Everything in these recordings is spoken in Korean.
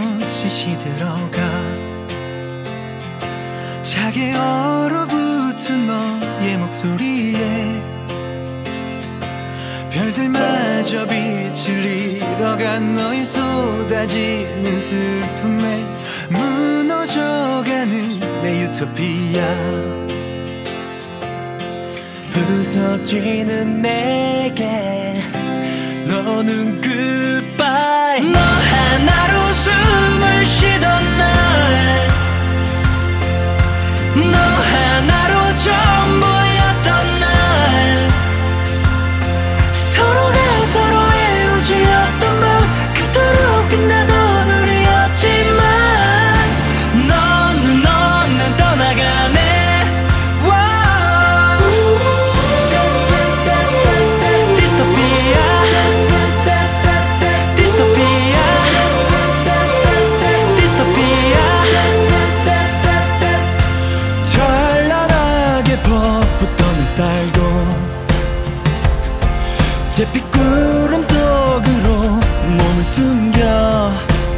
것이 시들어가 차게 얼어붙은 너의 목소리에 별들마저 빛을 잃어간 너의 쏟아지는 슬픔에 무너져가는 내 유토피아 부서지는 내게 너는 goodbye 너 하나로 숨을 쉬던 날 너 하나로 전부였던 날 서로가 서로의 우주였던 밤 그토록 빛나던 우리였지만 너는 떠나가네 살도 잿빛 구름 속으로 몸을 숨겨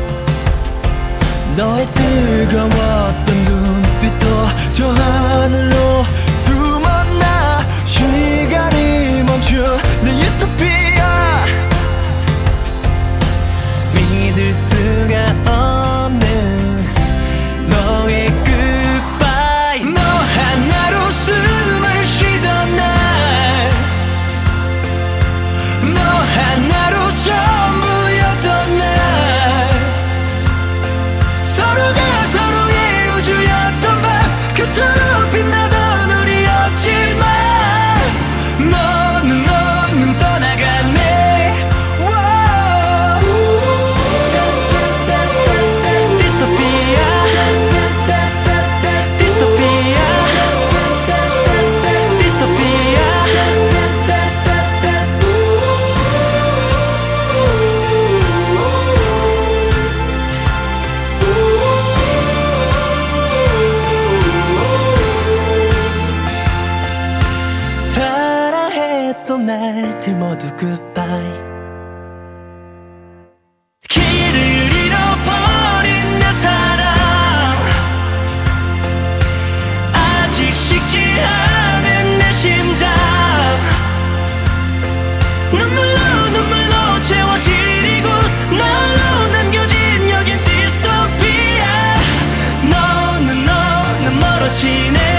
너의 뜨거웠던 눈빛도 저 하늘로 숨었나 시간이 멈춘 내 유토피아 믿을 수가 없는 너의 goodbye 너 하나로 숨을 쉬던 날 너 하나로 전부였던 날 서로가 서로의 우주였던 밤 그토록 빛나던 우리였지만 너는 떠나갔네 사랑했던 날들 모두 goodbye 길을 잃어버린 내 사랑 아직 식지 않은 내 심장 눈물로 채워질 이곳 날로 남겨진 여긴 디스토피아 너는 멀어지네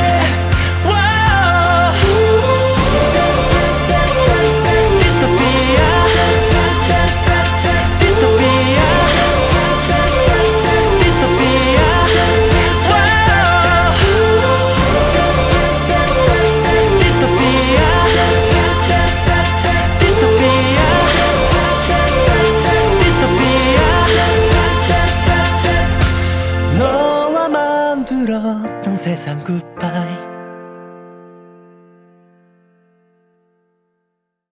세상 끝